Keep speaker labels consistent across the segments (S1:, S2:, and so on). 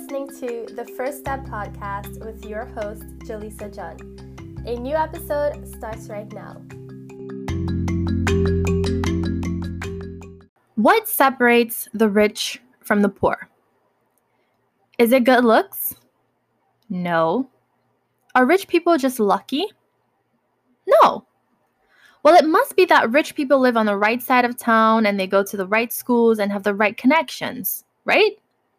S1: listening to the First Step Podcast with your host, Jaleesa John. A new episode starts right now. What separates the rich from the poor? Is it good looks? No. Are rich people just lucky? No. Well, it must be that rich people live on the right side of town and they go to the right schools and have the right connections, right?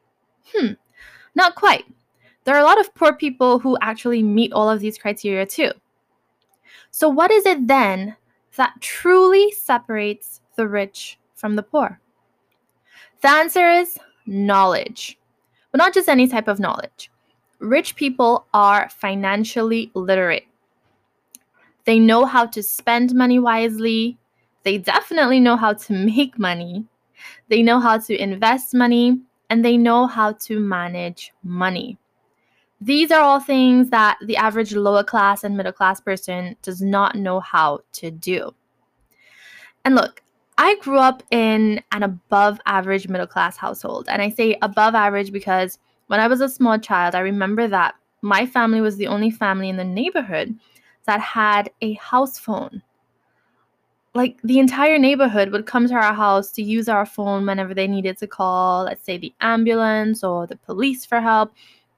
S1: Not quite. There are a lot of poor people who actually meet all of these criteria too. So what is it then that truly separates the rich from the poor? The answer is knowledge, but not just any type of knowledge. Rich people are financially literate. They know how to spend money wisely. They definitely know how to make money. They know how to invest money, and they know how to manage money. These are all things that the average lower class and middle class person does not know how to do. And look, I grew up in an above average middle class household. And I say above average because when I was a small child, I remember that my family was the only family in the neighborhood that had a house phone. Like the entire neighborhood would come to our house to use our phone whenever they needed to call, let's say, the ambulance or the police for help.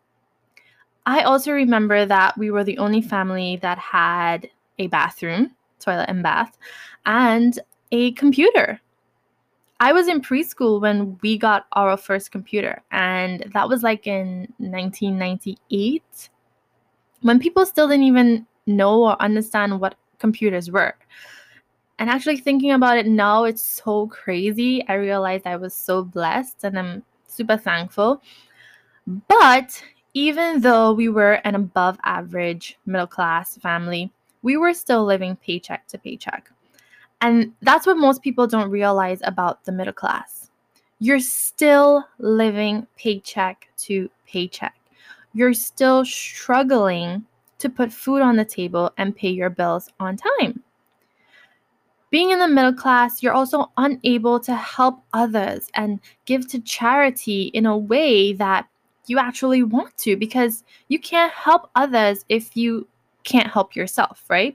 S1: I also remember that we were the only family that had a bathroom, toilet and bath, and a computer. I was in preschool when we got our first computer, and that was like in 1998, when people still didn't even know or understand what computers were. And actually thinking about it now, it's so crazy. I realized I was so blessed and I'm super thankful. But even though we were an above average middle class family, we were still living paycheck to paycheck. And that's what most people don't realize about the middle class. You're still living paycheck to paycheck. You're still struggling to put food on the table and pay your bills on time. Being in the middle class, you're also unable to help others and give to charity in a way that you actually want to, because you can't help others if you can't help yourself, right?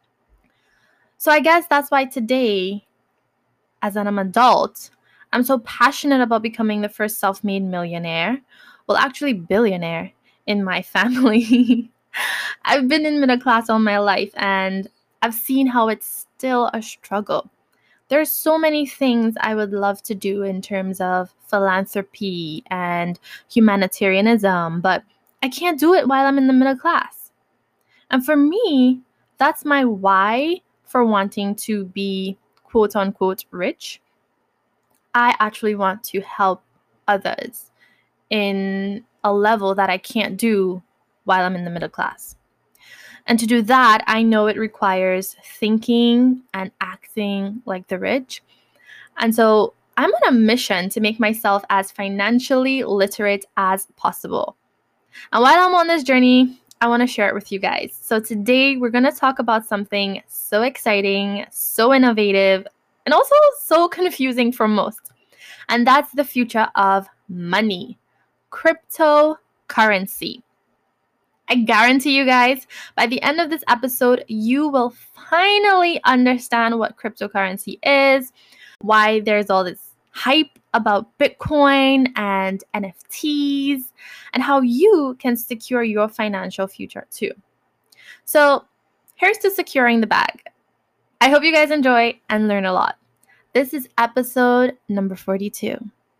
S1: So I guess that's why today, as an adult, I'm so passionate about becoming the first self-made millionaire, well, actually billionaire in my family. I've been in middle class all my life and I've seen how it's still a struggle. There's so many things I would love to do in terms of philanthropy and humanitarianism, but I can't do it while I'm in the middle class. And for me, that's my why for wanting to be quote unquote rich. I actually want to help others in a level that I can't do while I'm in the middle class. And to do that, I know it requires thinking and acting like the rich. And so I'm on a mission to make myself as financially literate as possible. And while I'm on this journey, I want to share it with you guys. So today we're going to talk about something so exciting, so innovative, and also so confusing for most. And that's the future of money, cryptocurrency. I guarantee you guys, by the end of this episode, you will finally understand what cryptocurrency is, why there's all this hype about Bitcoin and NFTs, and how you can secure your financial future too. So here's to securing the bag. I hope you guys enjoy and learn a lot. This is episode number 42.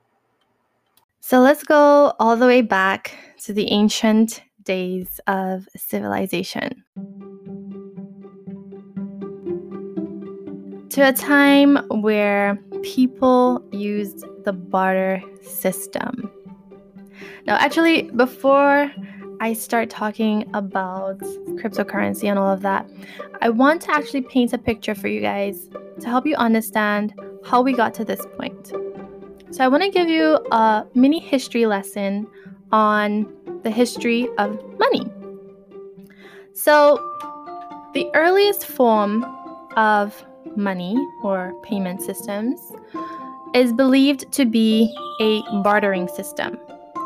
S1: So let's go all the way back to the ancient days of civilization, to a time where people used the barter system. Now, actually, before I start talking about cryptocurrency and all of that, I want to actually paint a picture for you guys to help you understand how we got to this point. So I want to give you a mini history lesson on the history of money. So the earliest form of money or payment systems is believed to be a bartering system.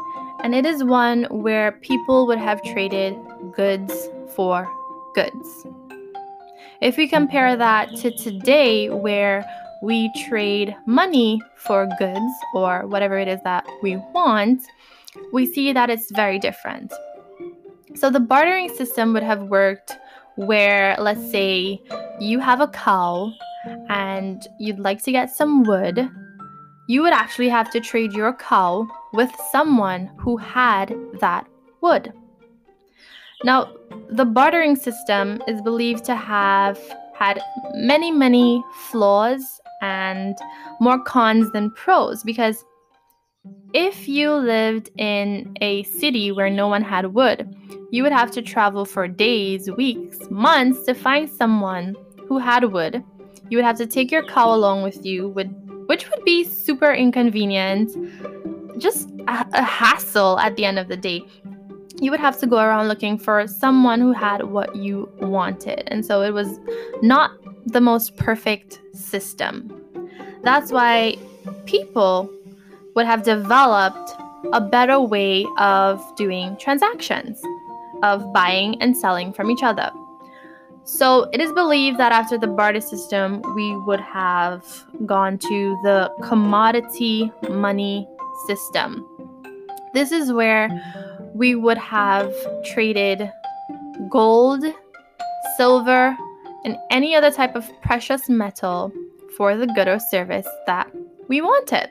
S1: and it is one where people would have traded goods for goods. If we compare that to today, where we trade money for goods or whatever it is that we want, we see that it's very different. So the bartering system would have worked where, let's say, you have a cow and you'd like to get some wood. You would actually have to trade your cow with someone who had that wood. Now, the bartering system is believed to have had many flaws and more cons than pros, because if you lived in a city where no one had wood, you would have to travel for days, weeks, months to find someone who had wood. You would have to take your cow along with you, which would be super inconvenient, just a hassle at the end of the day. You would have to go around looking for someone who had what you wanted. And so it was not the most perfect system. That's why people would have developed a better way of doing transactions, of buying and selling from each other. So it is believed that after the barter system, we would have gone to the commodity money system. This is where we would have traded gold, silver, and any other type of precious metal for the good or service that we wanted.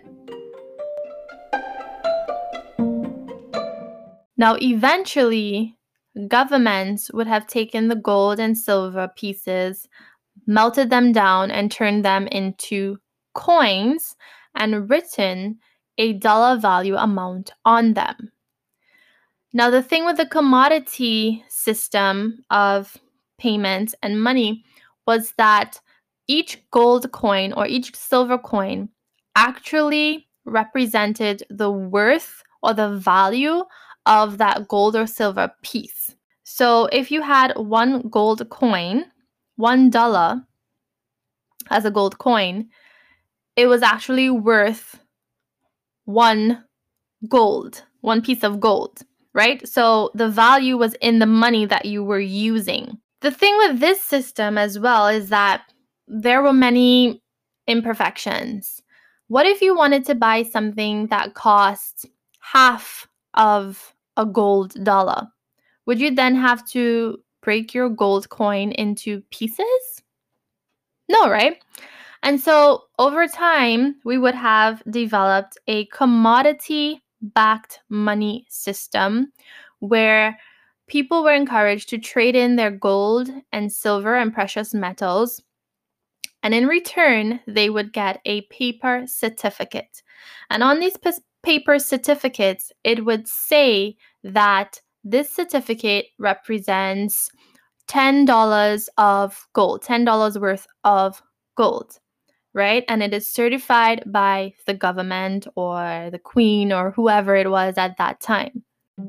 S1: Now, eventually, governments would have taken the gold and silver pieces, melted them down, and turned them into coins and written a dollar value amount on them. Now, the thing with the commodity system of payments and money was that each gold coin or each silver coin actually represented the worth or the value of that gold or silver piece. So if you had one gold coin, $1 as a gold coin, it was actually worth one piece of gold, right? So the value was in the money that you were using. The thing with this system as well is that there were many imperfections. What if you wanted to buy something that cost half of a gold dollar? Would you then have to break your gold coin into pieces? No, right? And so over time, we would have developed a commodity-backed money system where people were encouraged to trade in their gold and silver and precious metals. And in return, they would get a paper certificate. And on these paper certificates, it would say that this certificate represents $10 of gold, $10 worth of gold, right? And it is certified by the government or the queen or whoever it was at that time.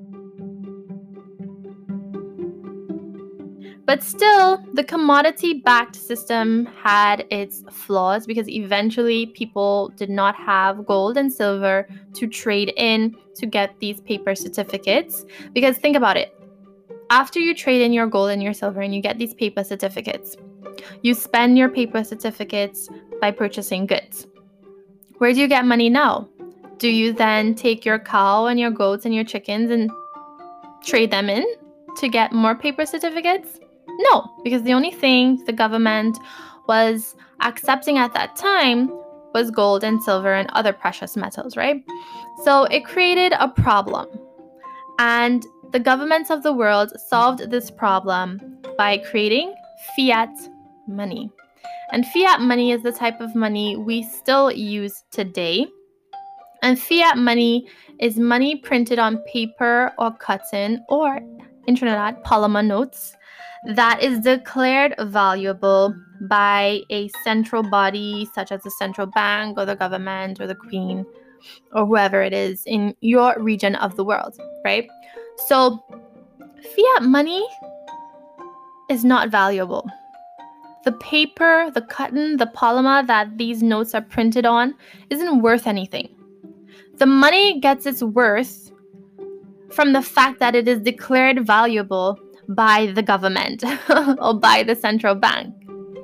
S1: But still, the commodity-backed system had its flaws because eventually people did not have gold and silver to trade in to get these paper certificates. Because think about it. After you trade in your gold and your silver and you get these paper certificates, you spend your paper certificates by purchasing goods. Where do you get money now? Do you then take your cow and your goats and your chickens and trade them in to get more paper certificates? No, because the only thing the government was accepting at that time was gold and silver and other precious metals, right? So it created a problem. And the governments of the world solved this problem by creating fiat money. And fiat money is the type of money we still use today. And fiat money is money printed on paper or cotton or, in Trinidad, polymer notes that is declared valuable by a central body such as the central bank or the government or the queen or whoever it is in your region of the world, right? So fiat money is not valuable. The paper, the cotton, the polymer that these notes are printed on isn't worth anything. The money gets its worth from the fact that it is declared valuable by the government or by the central bank.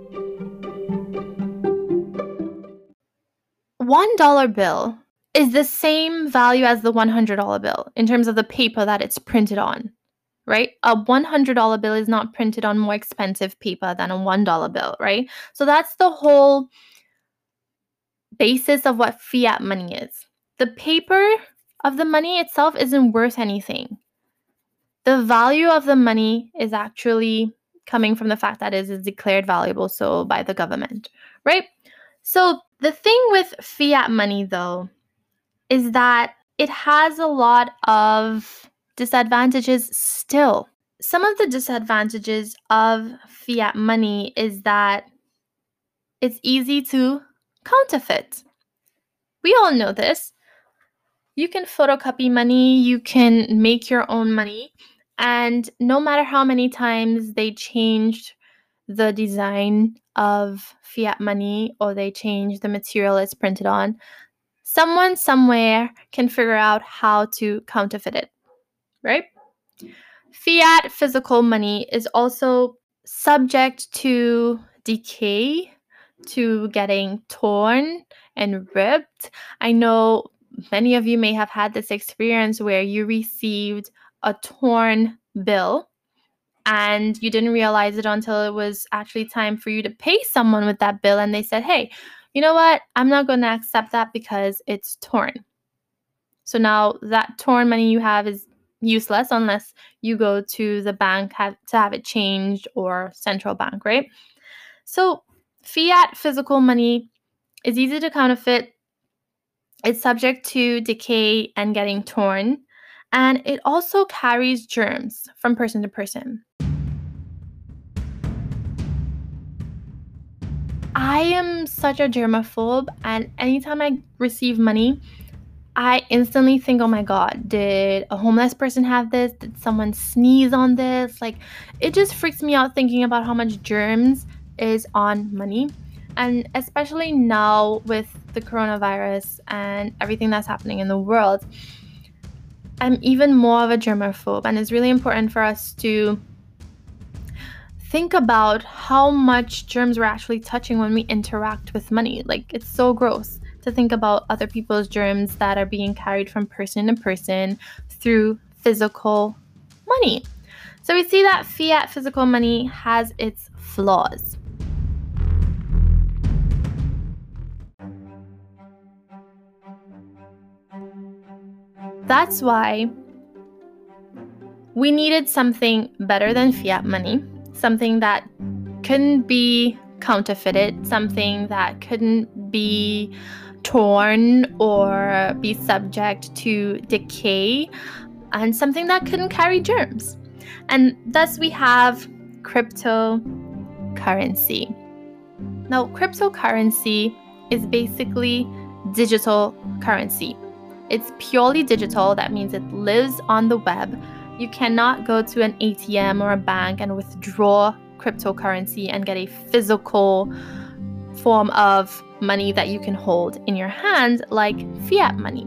S1: $1 bill is the same value as the $100 bill in terms of the paper that it's printed on, right? A $100 bill is not printed on more expensive paper than a $1 bill, right? So that's the whole basis of what fiat money is. The paper of the money itself isn't worth anything. The value of the money is actually coming from the fact that it is declared valuable so by the government, right? So the thing with fiat money, though, is that it has a lot of disadvantages still. Some of the disadvantages of fiat money is that it's easy to counterfeit. We all know this. You can photocopy money, you can make your own money, and no matter how many times they changed the design of fiat money or they change the material it's printed on, someone somewhere can figure out how to counterfeit it, right? Fiat physical money is also subject to decay, to getting torn and ripped. I know many of you may have had this experience where you received a torn bill and you didn't realize it until it was actually time for you to pay someone with that bill, and they said, hey, you know what? I'm not going to accept that because it's torn. So now that torn money you have is useless unless you go to the bank to have it changed, or central bank, right? So fiat physical money is easy to counterfeit. It's subject to decay and getting torn. And it also carries germs from person to person. I am such a germaphobe, and anytime I receive money, I instantly think, oh my God, did a homeless person have this? Did someone sneeze on this? Like, it just freaks me out thinking about how much germs is on money. And especially now with the coronavirus and everything that's happening in the world, I'm even more of a germaphobe. And it's really important for us to think about how much germs we're actually touching when we interact with money. Like, it's so gross to think about other people's germs that are being carried from person to person through physical money. So we see that fiat physical money has its flaws. That's why we needed something better than fiat money, something that couldn't be counterfeited, something that couldn't be torn or be subject to decay, and something that couldn't carry germs. And thus we have cryptocurrency. Now, cryptocurrency is basically digital currency. It's purely digital. That means it lives on the web. You cannot go to an ATM or a bank and withdraw cryptocurrency and get a physical form of money that you can hold in your hand like fiat money.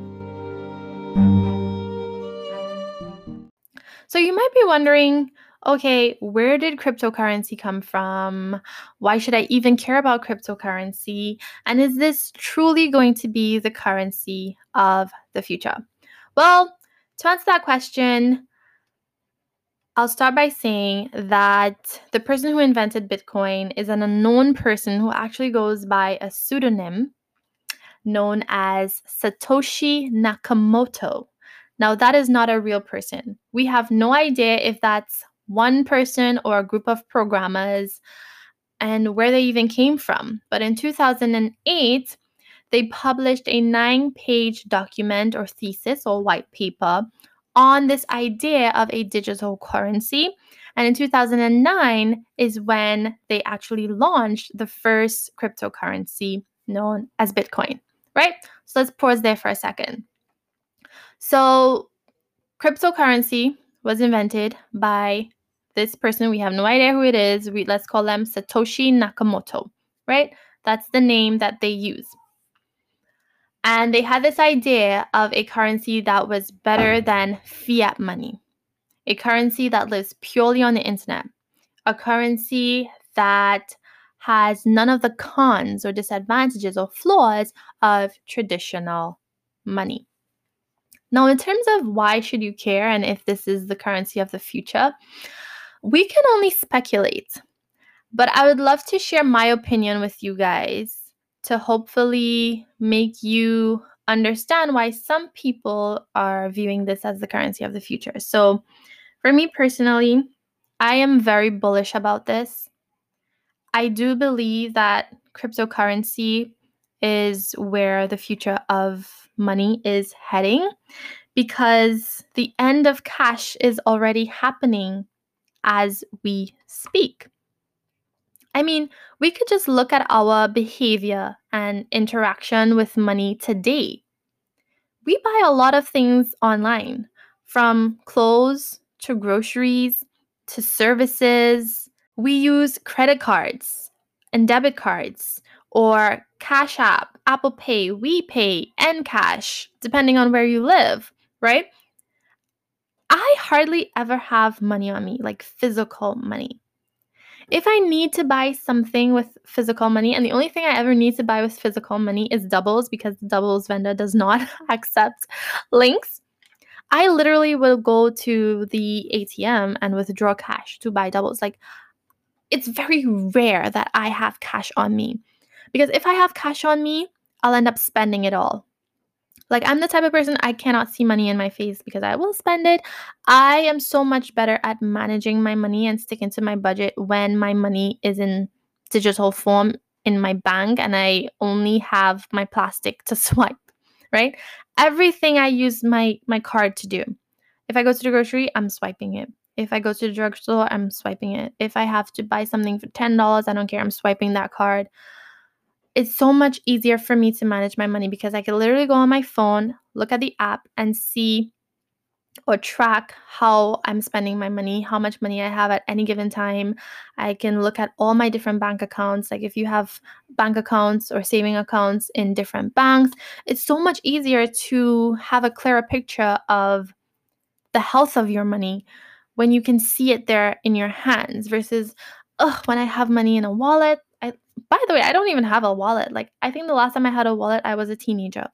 S1: So you might be wondering, okay, where did cryptocurrency come from? Why should I even care about cryptocurrency? And is this truly going to be the currency of the future? Well, to answer that question, I'll start by saying that the person who invented Bitcoin is an unknown person who actually goes by a pseudonym known as Satoshi Nakamoto. Now, that is not a real person. We have no idea if that's one person or a group of programmers and where they even came from. But in 2008, they published a 9-page document or thesis or white paper on this idea of a digital currency. And in 2009 is when they actually launched the first cryptocurrency known as Bitcoin, right? So let's pause there for a second. So cryptocurrency was invented by this person. We have no idea who it is. Let's call them Satoshi Nakamoto, right? That's the name that they use. And they had this idea of a currency that was better than fiat money, a currency that lives purely on the internet, a currency that has none of the cons or disadvantages or flaws of traditional money. Now, in terms of why should you care and if this is the currency of the future, we can only speculate. But I would love to share my opinion with you guys to hopefully make you understand why some people are viewing this as the currency of the future. So, for me personally, I am very bullish about this. I do believe that cryptocurrency is where the future of money is heading because the end of cash is already happening as we speak. I mean, we could just look at our behavior and interaction with money today. We buy a lot of things online, from clothes to groceries to services. We use credit cards and debit cards or Cash App, Apple Pay, WePay, Encash, depending on where you live, right? I hardly ever have money on me, like physical money. If I need to buy something with physical money, and the only thing I ever need to buy with physical money is doubles because the doubles vendor does not accept links, I literally will go to the ATM and withdraw cash to buy doubles. Like, it's very rare that I have cash on me because if I have cash on me, I'll end up spending it all. Like, I'm the type of person, I cannot see money in my face because I will spend it. I am so much better at managing my money and sticking to my budget when my money is in digital form in my bank and I only have my plastic to swipe, right? Everything I use my card to do. If I go to the grocery, I'm swiping it. If I go to the drugstore, I'm swiping it. If I have to buy something for $10, I don't care, I'm swiping that card. It's so much easier for me to manage my money because I can literally go on my phone, look at the app, and see or track how I'm spending my money, how much money I have at any given time. I can look at all my different bank accounts. Like, if you have bank accounts or saving accounts in different banks, it's so much easier to have a clearer picture of the health of your money when you can see it there in your hands versus when I have money in a wallet. By the way, I don't even have a wallet. Like, I think the last time I had a wallet, I was a teenager,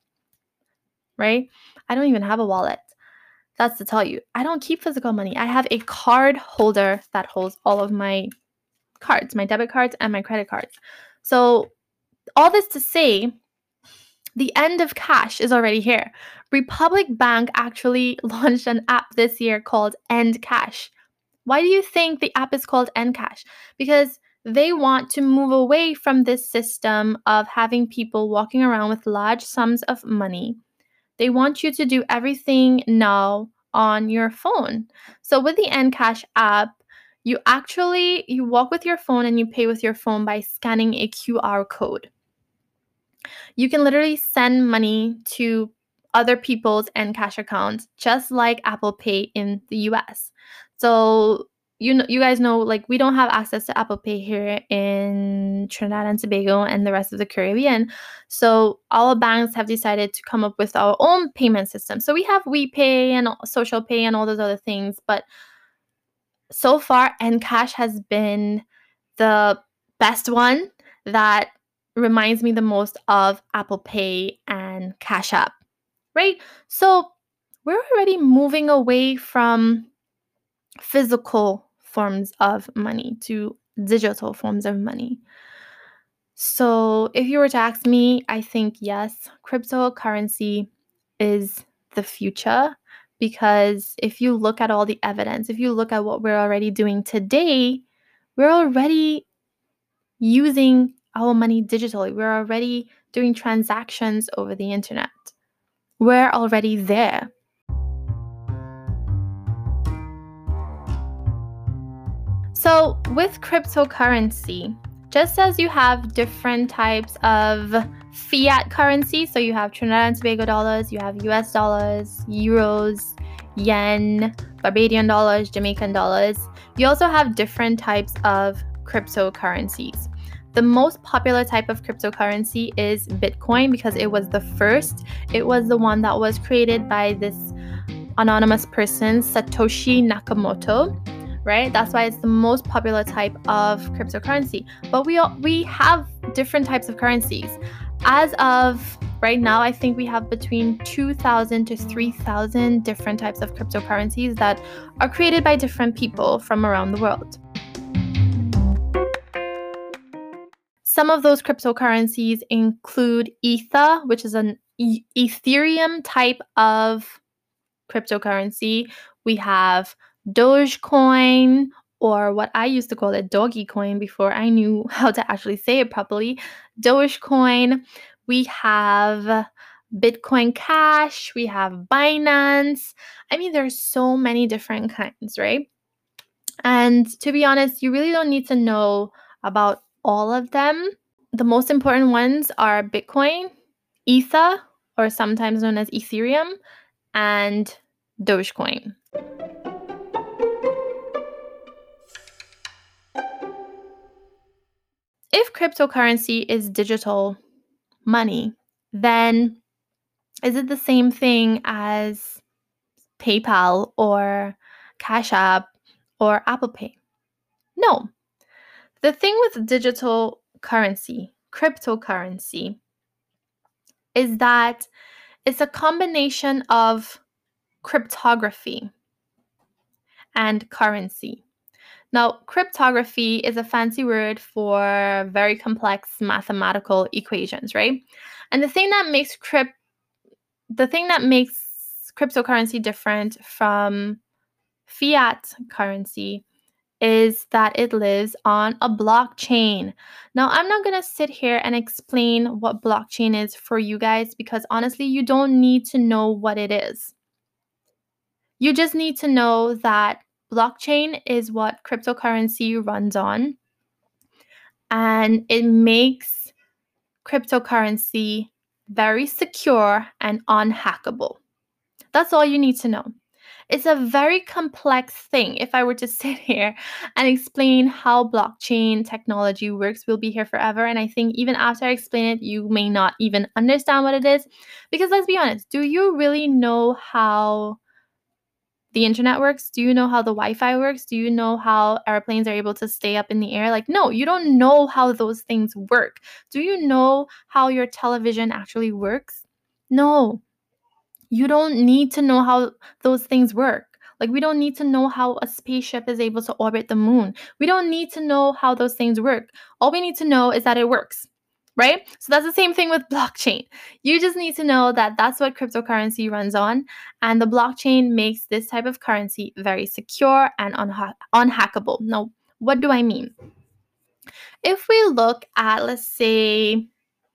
S1: right? I don't even have a wallet. That's to tell you, I don't keep physical money. I have a card holder that holds all of my cards, my debit cards and my credit cards. So all this to say, the end of cash is already here. Republic Bank actually launched an app this year called End Cash. Why do you think the app is called End Cash? Because they want to move away from this system of having people walking around with large sums of money. They want you to do everything now on your phone. So with the Encash app, you walk with your phone and you pay with your phone by scanning a QR code. You can literally send money to other people's Encash accounts, just like Apple Pay in the US. So you guys know, like, we don't have access to Apple Pay here in Trinidad and Tobago and the rest of the Caribbean. So our banks have decided to come up with our own payment system. So we have WePay and Social Pay and all those other things. But so far, Encash has been the best one that reminds me the most of Apple Pay and Cash App, right? So we're already moving away from physical forms of money to digital forms of money. So if you were to ask me, I think yes, cryptocurrency is the future because if you look at all the evidence, if you look at what we're already doing today, we're already using our money digitally. We're already doing transactions over the internet. We're already there. So with cryptocurrency, just as you have different types of fiat currency, so you have Trinidad and Tobago dollars, you have US dollars, euros, yen, Barbadian dollars, Jamaican dollars, you also have different types of cryptocurrencies. The most popular type of cryptocurrency is Bitcoin because it was the first. It was the one that was created by this anonymous person, Satoshi Nakamoto, right? That's why it's the most popular type of cryptocurrency. But we have different types of currencies. As of right now, I think we have between 2,000 to 3,000 different types of cryptocurrencies that are created by different people from around the world. Some of those cryptocurrencies include Ether, which is an Ethereum type of cryptocurrency. We have Dogecoin, or what I used to call it, Doggy Coin, before I knew how to actually say it properly. Dogecoin. We have Bitcoin Cash. We have Binance. I mean, there's so many different kinds, right? And to be honest, you really don't need to know about all of them. The most important ones are Bitcoin, Ether, or sometimes known as Ethereum, and Dogecoin. If cryptocurrency is digital money, then is it the same thing as PayPal or Cash App or Apple Pay? No. The thing with digital currency, cryptocurrency, is that it's a combination of cryptography and currency. Now, cryptography is a fancy word for very complex mathematical equations, right? And the thing that makes cryptocurrency different from fiat currency is that it lives on a blockchain. Now, I'm not going to sit here and explain what blockchain is for you guys because honestly, you don't need to know what it is. You just need to know that blockchain is what cryptocurrency runs on, and it makes cryptocurrency very secure and unhackable. That's all you need to know. It's a very complex thing. If I were to sit here and explain how blockchain technology works, we'll be here forever. And I think even after I explain it, you may not even understand what it is. Because let's be honest, do you really know how the internet works? Do you know how the Wi-Fi works? Do you know how airplanes are able to stay up in the air? Like, no, you don't know how those things work. Do you know how your television actually works? No. You don't need to know how those things work. Like, we don't need to know how a spaceship is able to orbit the moon. We don't need to know how those things work. All we need to know is that it works, right? So that's the same thing with blockchain. You just need to know that that's what cryptocurrency runs on, and the blockchain makes this type of currency very secure and unhackable. Now, what do I mean? If we look at, let's say,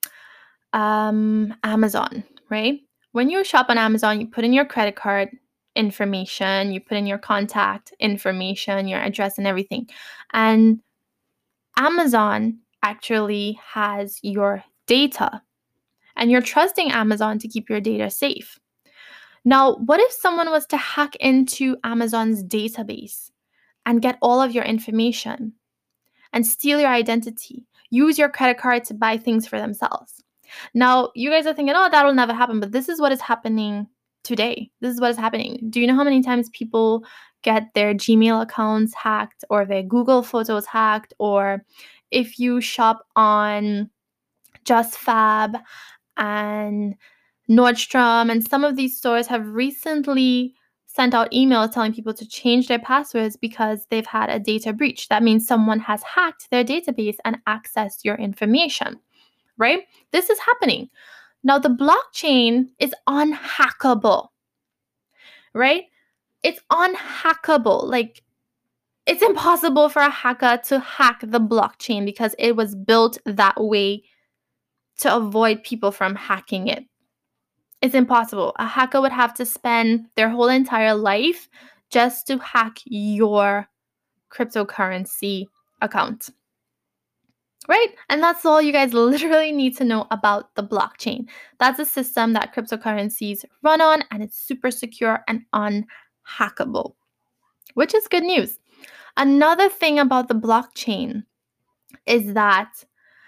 S1: Amazon, right? When you shop on Amazon, you put in your credit card information, you put in your contact information, your address and everything. And Amazon actually has your data, and you're trusting Amazon to keep your data safe. Now, what if someone was to hack into Amazon's database and get all of your information and steal your identity, use your credit card to buy things for themselves? Now, you guys are thinking, oh, that'll never happen, but this is what is happening today. This is what is happening. Do you know how many times people get their Gmail accounts hacked or their Google Photos hacked? Or if you shop on JustFab and Nordstrom, and some of these stores have recently sent out emails telling people to change their passwords because they've had a data breach. That means someone has hacked their database and accessed your information. Right? This is happening. Now, the blockchain is unhackable, right? It's unhackable. Like, it's impossible for a hacker to hack the blockchain because it was built that way to avoid people from hacking it. It's impossible. A hacker would have to spend their whole entire life just to hack your cryptocurrency account. Right? And that's all you guys literally need to know about the blockchain. That's a system that cryptocurrencies run on, and it's super secure and unhackable, which is good news. Another thing about the blockchain is that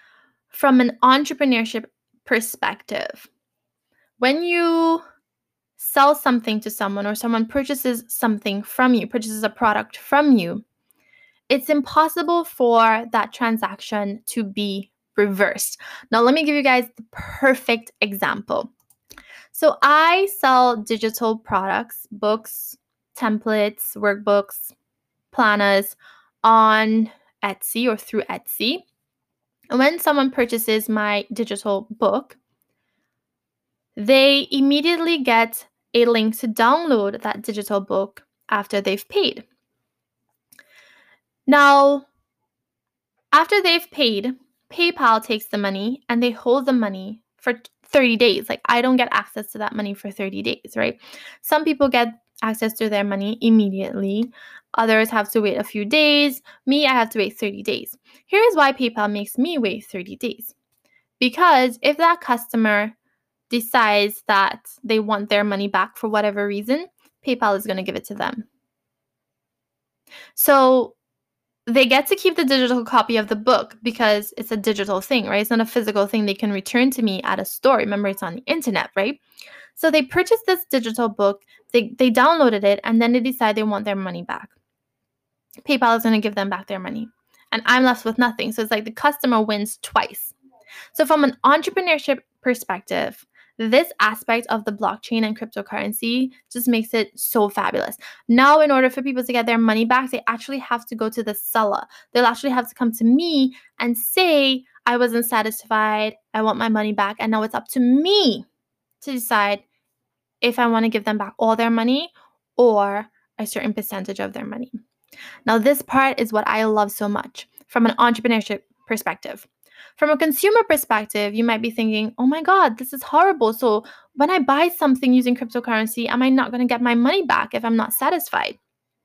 S1: from an entrepreneurship perspective, when you sell something to someone or someone purchases something from you, purchases a product from you, it's impossible for that transaction to be reversed. Now, let me give you guys the perfect example. So I sell digital products, books, templates, workbooks, planners on Etsy or through Etsy. And when someone purchases my digital book, they immediately get a link to download that digital book after they've paid. Now, after they've paid, PayPal takes the money and they hold the money for 30 days. Like, I don't get access to that money for 30 days, right? Some people get access to their money immediately. Others have to wait a few days. Me, I have to wait 30 days. Here's why PayPal makes me wait 30 days. Because if that customer decides that they want their money back for whatever reason, PayPal is going to give it to them. So they get to keep the digital copy of the book because it's a digital thing, right? It's not a physical thing they can return to me at a store. Remember, it's on the internet, right? So they purchased this digital book, they downloaded it, and then they decide they want their money back. PayPal is going to give them back their money, and I'm left with nothing. So it's like the customer wins twice. So from an entrepreneurship perspective, this aspect of the blockchain and cryptocurrency just makes it so fabulous. Now, in order for people to get their money back, they actually have to go to the seller. They'll actually have to come to me and say, I wasn't satisfied, I want my money back. And now it's up to me to decide if I want to give them back all their money or a certain percentage of their money. Now, this part is what I love so much from an entrepreneurship perspective. From a consumer perspective, you might be thinking, oh my God, this is horrible. So when I buy something using cryptocurrency, am I not going to get my money back if I'm not satisfied?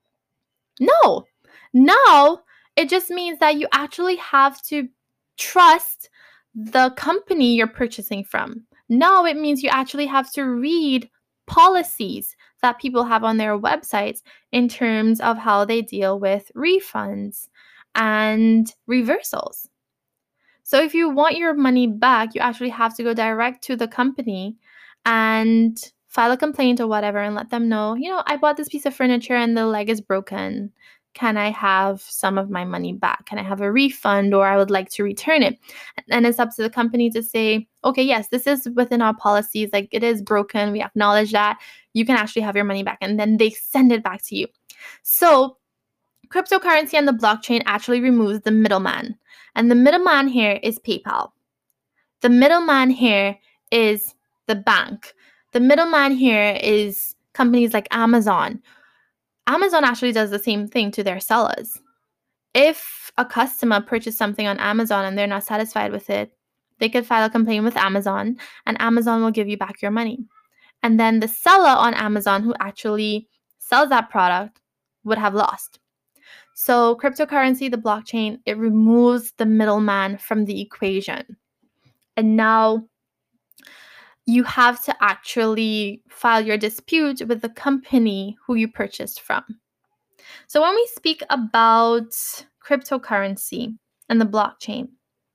S1: No. Now, it just means that you actually have to trust the company you're purchasing from. Now, it means you actually have to read policies that people have on their websites in terms of how they deal with refunds and reversals. So if you want your money back, you actually have to go direct to the company and file a complaint or whatever and let them know, I bought this piece of furniture and the leg is broken. Can I have some of my money back? Can I have a refund, or I would like to return it? And it's up to the company to say, okay, yes, this is within our policies. Like, it is broken. We acknowledge that. You can actually have your money back. And then they send it back to you. So cryptocurrency and the blockchain actually removes the middleman. And the middleman here is PayPal. The middleman here is the bank. The middleman here is companies like Amazon. Amazon actually does the same thing to their sellers. If a customer purchased something on Amazon and they're not satisfied with it, they could file a complaint with Amazon and Amazon will give you back your money. And then the seller on Amazon who actually sells that product would have lost. So cryptocurrency, the blockchain, it removes the middleman from the equation. And now you have to actually file your dispute with the company who you purchased from. So when we speak about cryptocurrency and the blockchain,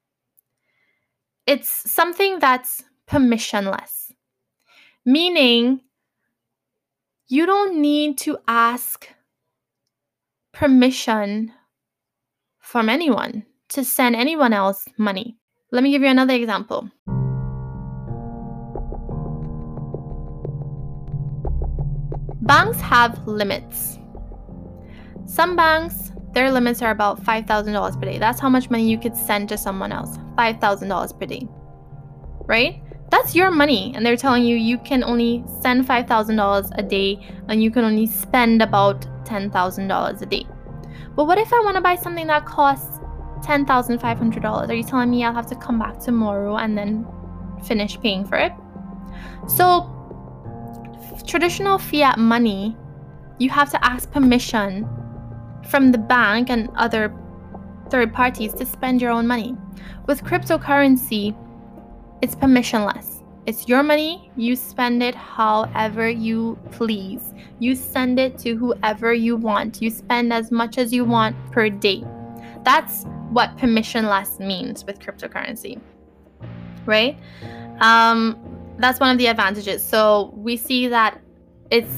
S1: it's something that's permissionless, meaning you don't need to ask permission from anyone to send anyone else money. Let me give you another example. Banks have limits. Some banks, their limits are about $5,000 per day. That's how much money you could send to someone else, $5,000 per day, right? That's your money, and they're telling you you can only send $5,000 a day and you can only spend about $10,000 a day. But what if I want to buy something that costs $10,500? Are you telling me I'll have to come back tomorrow and then finish paying for it? So traditional fiat money, you have to ask permission from the bank and other third parties to spend your own money. With cryptocurrency, it's permissionless. It's your money. You spend it however you please. You send it to whoever you want. You spend as much as you want per day. That's what permissionless means with cryptocurrency. right? That's one of the advantages. So we see that it's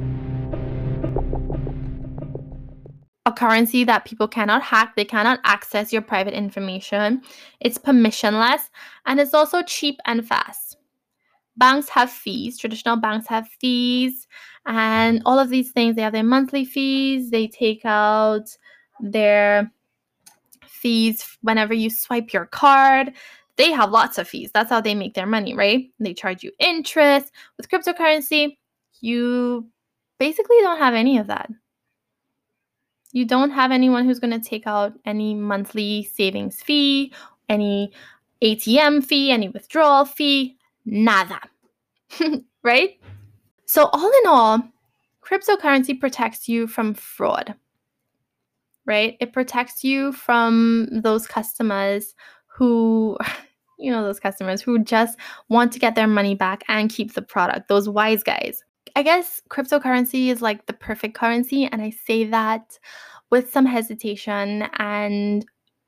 S1: a currency that people cannot hack. They cannot access your private information. It's permissionless, and it's also cheap and fast. Banks have fees. Traditional banks have fees, and all of these things. They have their monthly fees. They take out their fees whenever you swipe your card. They have lots of fees. That's how they make their money, right? They charge you interest. With cryptocurrency, you basically don't have any of that. You don't have anyone who's going to take out any monthly savings fee, any ATM fee, any withdrawal fee, nada. Right? So all in all, cryptocurrency protects you from fraud. Right? It protects you from those customers who, those customers who just want to get their money back and keep the product, those wise guys. I guess cryptocurrency is like the perfect currency, and I say that with some hesitation and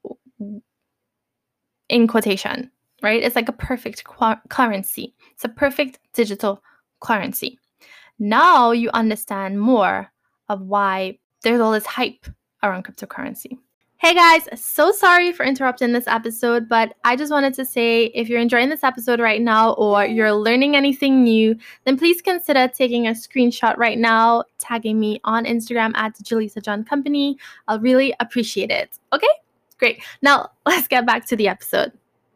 S1: in quotation, right? It's like a perfect currency. It's a perfect digital currency. Now you understand more of why there's all this hype around cryptocurrency. Hey guys, so sorry for interrupting this episode, but I just wanted to say if you're enjoying this episode right now or you're learning anything new, then please consider taking a screenshot right now, tagging me on Instagram at Jaleesa John Company. I'll really appreciate it. Okay, great. Now let's get back to the episode.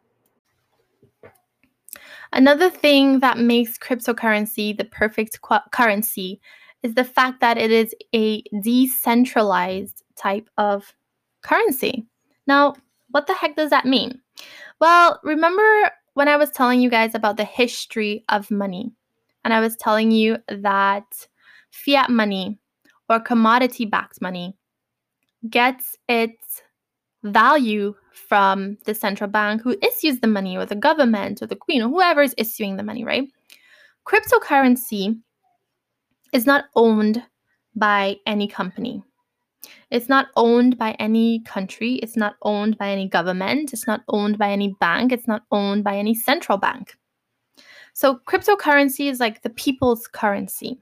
S1: Another thing that makes cryptocurrency the perfect currency is the fact that it is a decentralized type of currency. Now, what the heck does that mean? Well, remember when I was telling you guys about the history of money, and I was telling you that fiat money or commodity-backed money gets its value from the central bank who issues the money, or the government, or the queen, or whoever is issuing the money, right? Cryptocurrency is not owned by any company. It's not owned by any country. It's not owned by any government. It's not owned by any bank. It's not owned by any central bank. So cryptocurrency is like the people's currency.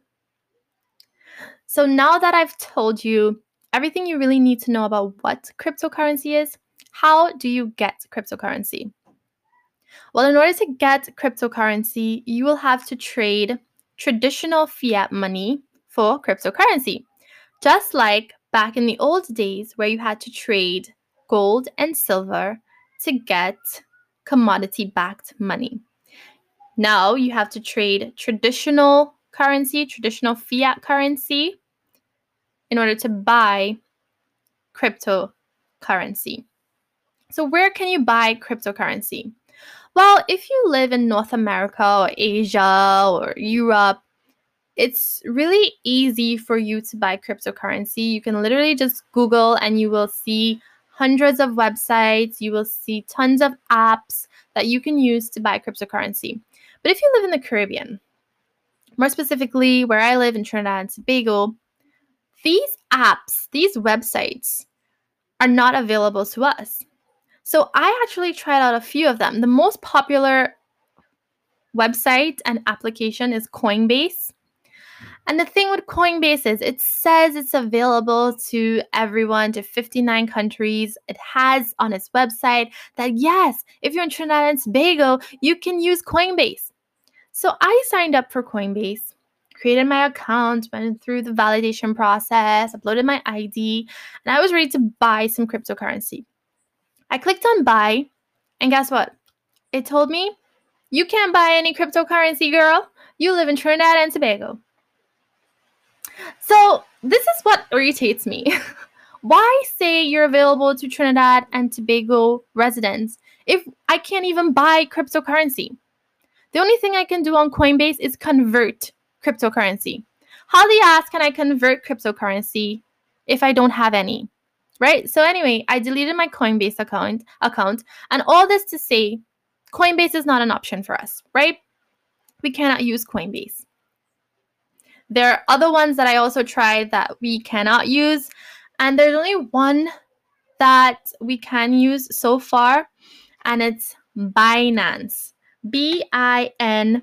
S1: So now that I've told you everything you really need to know about what cryptocurrency is, how do you get cryptocurrency? Well, in order to get cryptocurrency, you will have to trade traditional fiat money for cryptocurrency. Just like back in the old days where you had to trade gold and silver to get commodity-backed money. Now you have to trade traditional currency, traditional fiat currency, in order to buy cryptocurrency. So where can you buy cryptocurrency? Well, if you live in North America or Asia or Europe, it's really easy for you to buy cryptocurrency. You can literally just Google and you will see hundreds of websites. You will see tons of apps that you can use to buy cryptocurrency. But if you live in the Caribbean, more specifically where I live in Trinidad and Tobago, these apps, these websites are not available to us. So I actually tried out a few of them. The most popular website and application is Coinbase. And the thing with Coinbase is it says it's available to everyone, to 59 countries. It has on its website that, yes, if you're in Trinidad and Tobago, you can use Coinbase. So I signed up for Coinbase, created my account, went through the validation process, uploaded my ID, and I was ready to buy some cryptocurrency. I clicked on buy, and guess what? It told me, you can't buy any cryptocurrency, girl. You live in Trinidad and Tobago. So this is what irritates me. Why say you're available to Trinidad and Tobago residents if I can't even buy cryptocurrency? The only thing I can do on Coinbase is convert cryptocurrency. How the ass can I convert cryptocurrency if I don't have any? Right? So anyway, I deleted my Coinbase account, and all this to say, Coinbase is not an option for us, right? We cannot use Coinbase. There are other ones that I also tried that we cannot use, and there's only one that we can use so far, and it's Binance. Binance.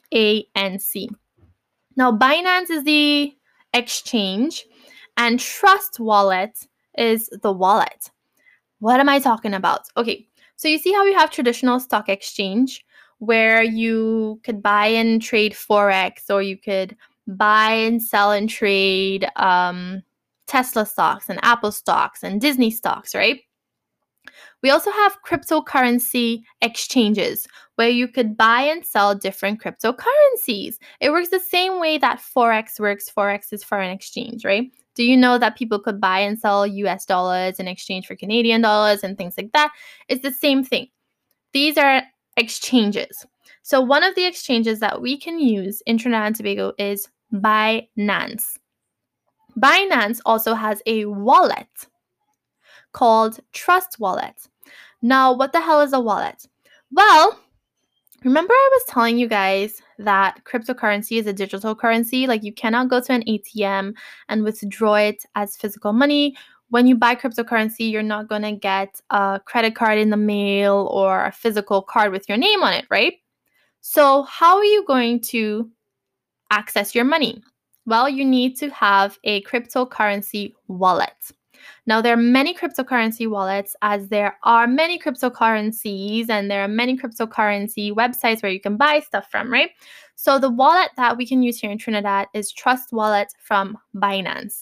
S1: Now, Binance is the exchange and Trust Wallet is the wallet. What am I talking about? Okay, so you see how you have traditional stock exchange where you could buy and trade Forex, or you could buy and sell and trade Tesla stocks and Apple stocks and Disney stocks, right? We also have cryptocurrency exchanges where you could buy and sell different cryptocurrencies. It works the same way that Forex works. Forex is foreign exchange, right? Do you know that people could buy and sell US dollars in exchange for Canadian dollars and things like that? It's the same thing. These are exchanges. So one of the exchanges that we can use in Trinidad and Tobago is Binance. Binance also has a wallet called Trust Wallet. Now, what the hell is a wallet? Well, remember I was telling you guys that cryptocurrency is a digital currency? Like, you cannot go to an ATM and withdraw it as physical money. When you buy cryptocurrency, you're not going to get a credit card in the mail or a physical card with your name on it, right? So how are you going to access your money? Well, you need to have a cryptocurrency wallet. Now, there are many cryptocurrency wallets, as there are many cryptocurrencies, and there are many cryptocurrency websites where you can buy stuff from, right? So the wallet that we can use here in Trinidad is Trust Wallet from Binance.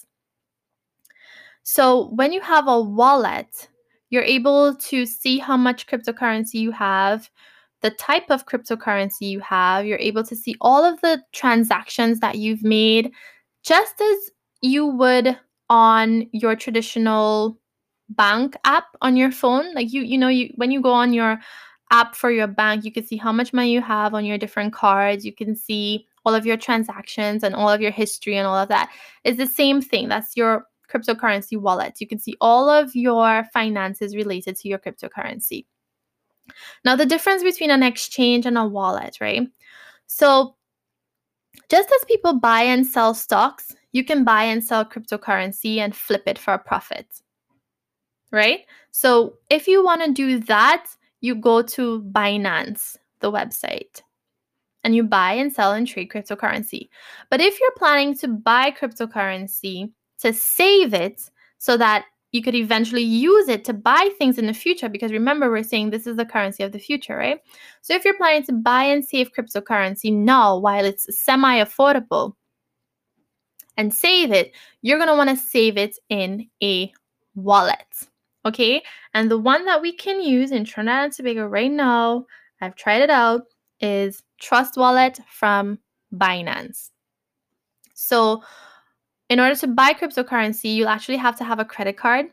S1: So when you have a wallet, you're able to see how much cryptocurrency you have, the type of cryptocurrency you have. You're able to see all of the transactions that you've made, just as you would on your traditional bank app on your phone. Like when you go on your app for your bank, you can see how much money you have on your different cards. You can see all of your transactions and all of your history and all of that. It's the same thing. That's your cryptocurrency wallet. You can see all of your finances related to your cryptocurrency. Now, the difference between an exchange and a wallet, right? So just as people buy and sell stocks, you can buy and sell cryptocurrency and flip it for a profit, right? So if you want to do that, you go to Binance, the website, and you buy and sell and trade cryptocurrency. But if you're planning to buy cryptocurrency to save it so that you could eventually use it to buy things in the future, because remember, we're saying this is the currency of the future, right? So if you're planning to buy and save cryptocurrency now while it's semi-affordable and save it, you're going to want to save it in a wallet, okay? And the one that we can use in Trinidad and Tobago right now, I've tried it out, is Trust Wallet from Binance. So in order to buy cryptocurrency, you'll actually have to have a credit card,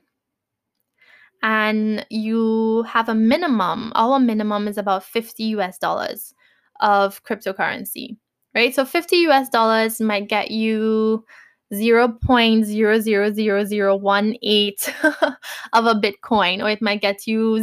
S1: and you have a minimum. Our minimum is about $50 of cryptocurrency, right? So $50 might get you 0.00018 of a Bitcoin, or it might get you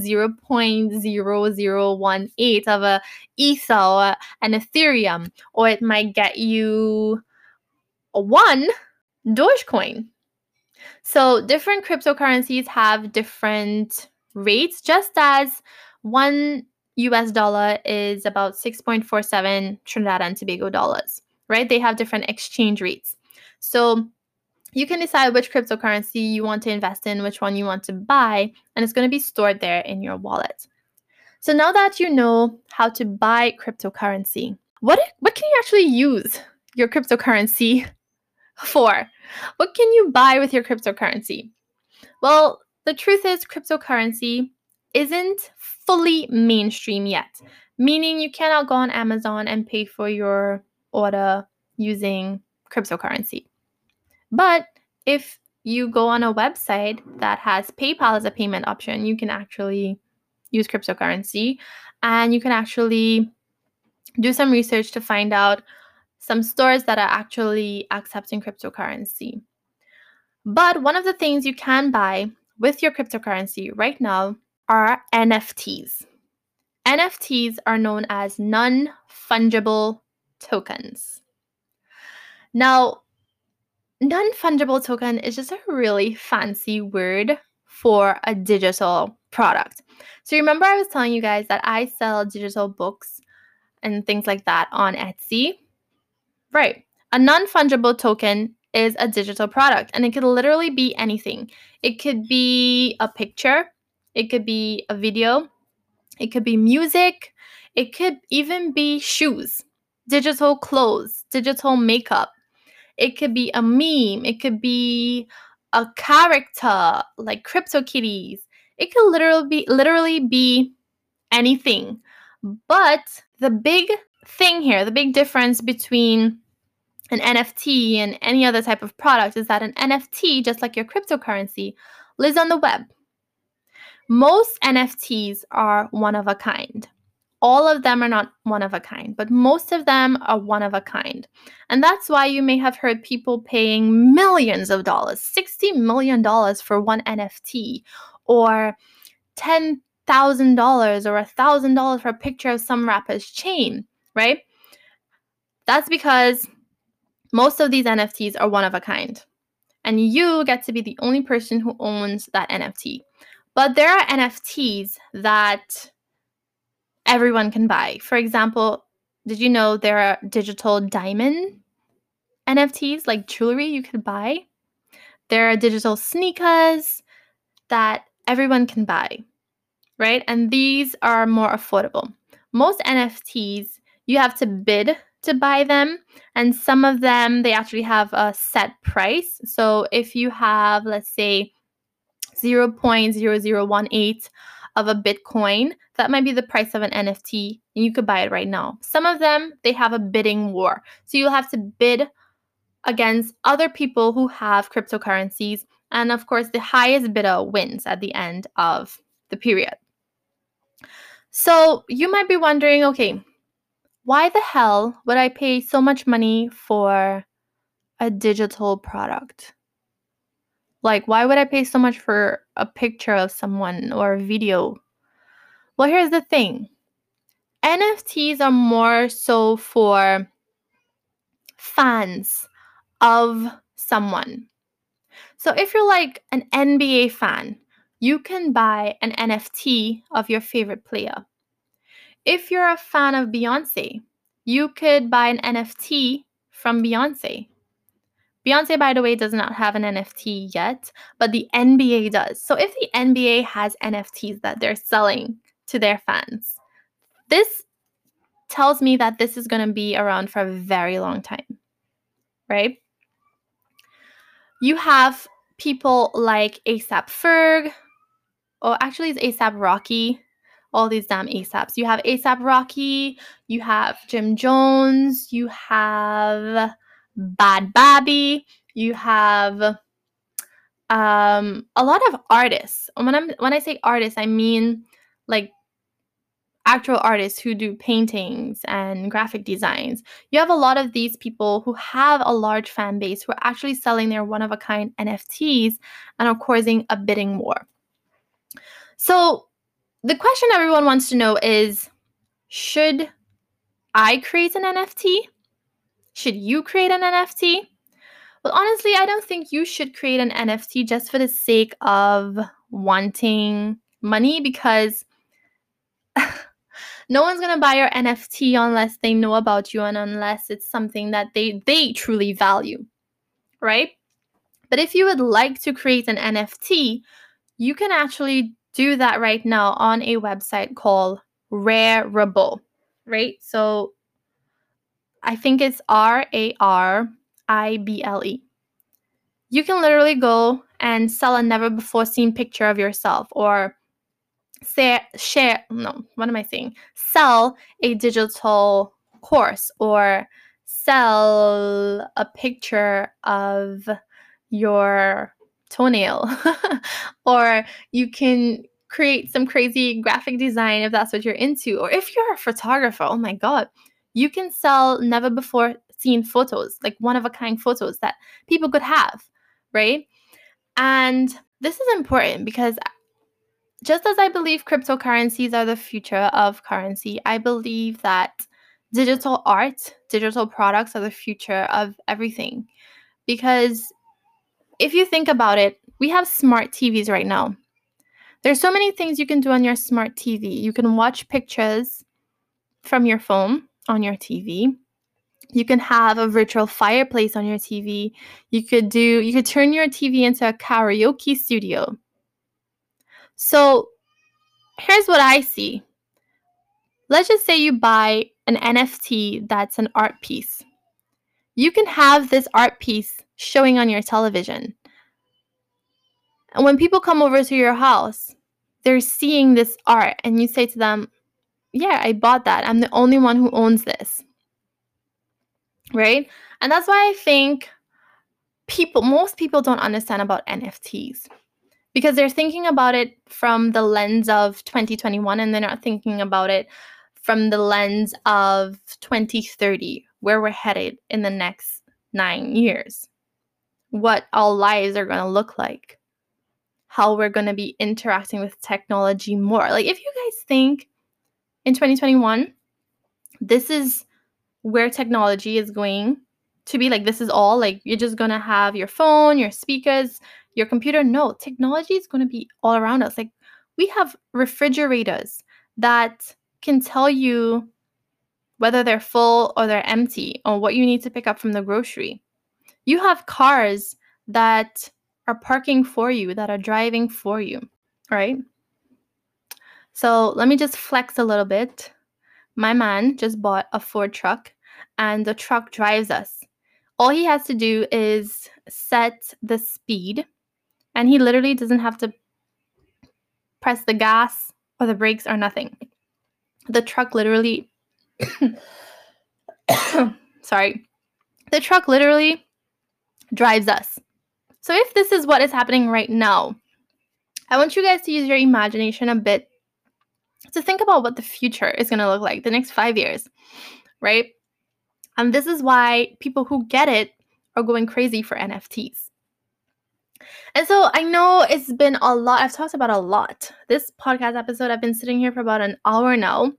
S1: 0.0018 of a Ether or an Ethereum, or it might get you one Dogecoin. So different cryptocurrencies have different rates, just as $1 is about 6.47 Trinidad and Tobago dollars, right? They have different exchange rates. So you can decide which cryptocurrency you want to invest in, which one you want to buy, and it's going to be stored there in your wallet. So now that you know how to buy cryptocurrency, what can you actually use your cryptocurrency for? What can you buy with your cryptocurrency? Well, the truth is cryptocurrency isn't fully mainstream yet, meaning you cannot go on Amazon and pay for your order using cryptocurrency. But if you go on a website that has PayPal as a payment option, you can actually use cryptocurrency, and you can actually do some research to find out some stores that are actually accepting cryptocurrency. But one of the things you can buy with your cryptocurrency right now are NFTs. NFTs are known as non-fungible tokens. Now, non-fungible token is just a really fancy word for a digital product. So remember I was telling you guys that I sell digital books and things like that on Etsy. Right. A non-fungible token is a digital product, and it could literally be anything. It could be a picture, it could be a video, it could be music, it could even be shoes, digital clothes, digital makeup. It could be a meme, it could be a character like CryptoKitties. It could literally be anything. But the big thing here, the big difference between an NFT and any other type of product is that an NFT, just like your cryptocurrency, lives on the web. Most NFTs are one of a kind. All of them are not one of a kind, but most of them are one of a kind. And that's why you may have heard people paying millions of dollars, $60 million for one NFT, or $10,000 or $1,000 for a picture of some rapper's chain, right? That's because most of these NFTs are one of a kind, and you get to be the only person who owns that NFT. But there are NFTs that everyone can buy. For example, did you know there are digital diamond NFTs, like jewelry you could buy? There are digital sneakers that everyone can buy, right? And these are more affordable. Most NFTs, you have to bid to buy them, and some of them, they actually have a set price. So if you have, let's say, 0.0018 of a Bitcoin, that might be the price of an NFT, and you could buy it right now. Some of them, they have a bidding war. So you'll have to bid against other people who have cryptocurrencies. And of course, the highest bidder wins at the end of the period. So you might be wondering, okay, why the hell would I pay so much money for a digital product? Like, why would I pay so much for a picture of someone or a video? Well, here's the thing. NFTs are more so for fans of someone. So if you're like an NBA fan, you can buy an NFT of your favorite player. If you're a fan of Beyonce, you could buy an NFT from Beyonce. Beyonce, by the way, does not have an NFT yet, but the NBA does. So if the NBA has NFTs that they're selling to their fans, this tells me that this is going to be around for a very long time, right? You have people like ASAP Ferg, or actually it's ASAP Rocky, all these damn ASAPs. You have ASAP Rocky, you have Jim Jones, you have Bad Babby, you have a lot of artists. When I say artists, I mean like actual artists who do paintings and graphic designs. You have a lot of these people who have a large fan base who are actually selling their one-of-a-kind NFTs and are causing a bidding war. So the question everyone wants to know is, should I create an NFT? Should you create an NFT? Well, honestly, I don't think you should create an NFT just for the sake of wanting money, because no one's going to buy your NFT unless they know about you and unless it's something that they truly value, right? But if you would like to create an NFT, you can actually do that right now on a website called Rarible, right? So I think it's Rarible. You can literally go and sell a never before seen picture of yourself, or sell a digital course, or sell a picture of your toenail. Or you can create some crazy graphic design if that's what you're into. Or if you're a photographer, oh my God, you can sell never before seen photos, like one of a kind photos that people could have, right? And this is important because just as I believe cryptocurrencies are the future of currency, I believe that digital art, digital products are the future of everything. Because if you think about it, we have smart TVs right now. There's so many things you can do on your smart TV. You can watch pictures from your phone. on your TV. You can have a virtual fireplace on your TV. You could turn your TV into a karaoke studio. So here's what I see. Let's just say you buy an NFT that's an art piece. You can have this art piece showing on your television. And when people come over to your house, they're seeing this art and you say to them, yeah, I bought that. I'm the only one who owns this. Right? And that's why I think most people don't understand about NFTs because they're thinking about it from the lens of 2021 and they're not thinking about it from the lens of 2030, where we're headed in the next 9 years, what our lives are going to look like, how we're going to be interacting with technology more. Like, if you guys think in 2021, this is where technology is going to be, like, this is all, like, you're just going to have your phone, your speakers, your computer. No, technology is going to be all around us. Like, we have refrigerators that can tell you whether they're full or they're empty or what you need to pick up from the grocery. You have cars that are parking for you, that are driving for you, right? So let me just flex a little bit. My man just bought a Ford truck and the truck drives us. All he has to do is set the speed and he literally doesn't have to press the gas or the brakes or nothing. The truck literally the truck literally drives us. So if this is what is happening right now, I want you guys to use your imagination a bit to think about what the future is going to look like the next 5 years, right? And this is why people who get it are going crazy for NFTs. And so I know it's been a lot. I've talked about a lot. This podcast episode, I've been sitting here for about an hour now.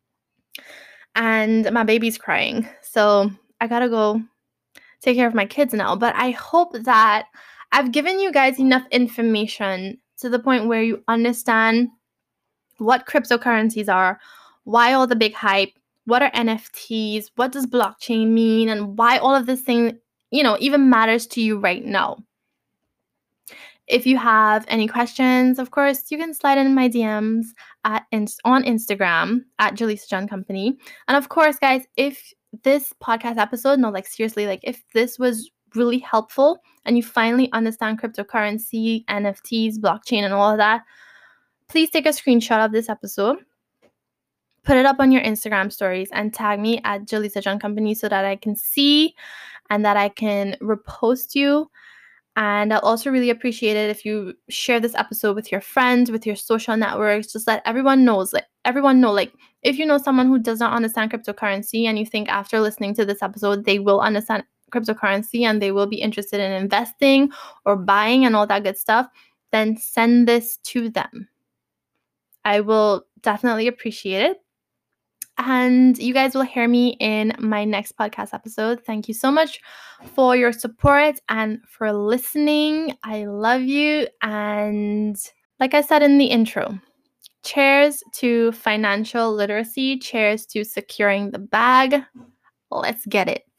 S1: And my baby's crying. So I got to go take care of my kids now. But I hope that I've given you guys enough information to the point where you understand what cryptocurrencies are, why all the big hype, what are NFTs, what does blockchain mean, and why all of this thing, even matters to you right now. If you have any questions, of course, you can slide in my DMs on Instagram at Jaleesa John Company. And of course, guys, if this podcast episode, seriously, if this was really helpful and you finally understand cryptocurrency, NFTs, blockchain, and all of that, please take a screenshot of this episode, put it up on your Instagram stories, and tag me at Jaleesa John Company so that I can see and that I can repost you. And I'll also really appreciate it if you share this episode with your friends, with your social networks. Just let everyone know. If you know someone who does not understand cryptocurrency and you think after listening to this episode, they will understand cryptocurrency and they will be interested in investing or buying and all that good stuff, then send this to them. I will definitely appreciate it. And you guys will hear me in my next podcast episode. Thank you so much for your support and for listening. I love you. And like I said in the intro, cheers to financial literacy. Cheers to securing the bag. Let's get it.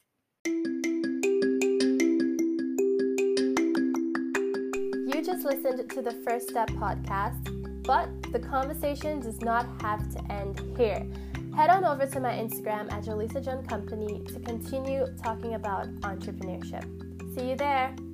S1: You just listened to the First Step podcast, but the conversation does not have to end here. Head on over to my Instagram at Jaleesa John Company to continue talking about entrepreneurship. See you there.